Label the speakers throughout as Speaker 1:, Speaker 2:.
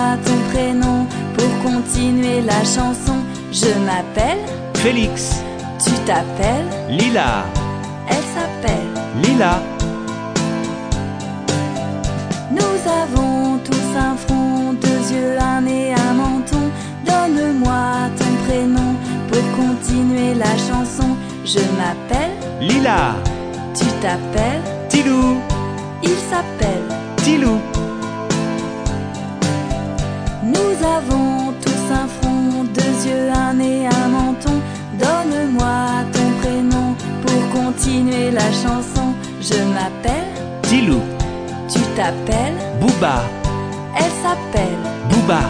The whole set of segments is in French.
Speaker 1: ton prénom pour continuer la chanson. Je m'appelle
Speaker 2: Félix.
Speaker 1: Tu t'appelles
Speaker 2: Lila.
Speaker 1: Elle s'appelle
Speaker 2: Lila.
Speaker 1: Nous avons tous un front, 2 yeux, un nez, un menton. Donne-moi ton prénom pour continuer la chanson. Je m'appelle
Speaker 2: Lila.
Speaker 1: Tu t'appelles
Speaker 2: Tilou.
Speaker 1: Il s'appelle
Speaker 2: Tilou.
Speaker 1: Nous avons tous un front, 2 yeux, un nez, un menton. Donne-moi ton prénom pour continuer la chanson. Je m'appelle
Speaker 2: Tilou.
Speaker 1: Tu t'appelles
Speaker 2: Bouba.
Speaker 1: Elle s'appelle
Speaker 2: Bouba.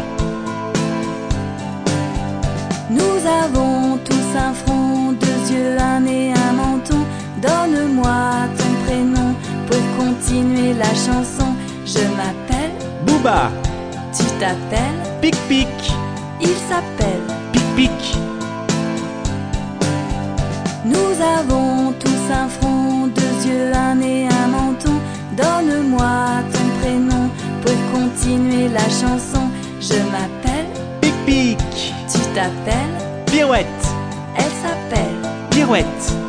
Speaker 1: Nous avons tous un front, 2 yeux, un nez, un menton. Donne-moi ton prénom pour continuer la chanson. Je m'appelle
Speaker 2: Bouba.
Speaker 1: Tu t'appelles
Speaker 2: Pic pic.
Speaker 1: Il s'appelle
Speaker 2: Pic pic.
Speaker 1: Nous avons tous un front, 2 yeux, un nez, un menton. Donne-moi ton prénom pour continuer la chanson. Je m'appelle
Speaker 2: Pic pic.
Speaker 1: Tu t'appelles
Speaker 2: Pirouette.
Speaker 1: Elle s'appelle
Speaker 2: Pirouette.